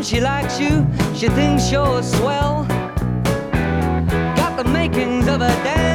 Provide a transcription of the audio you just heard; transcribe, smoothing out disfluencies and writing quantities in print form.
she likes you, she thinks you're swell. Got the makings of a damn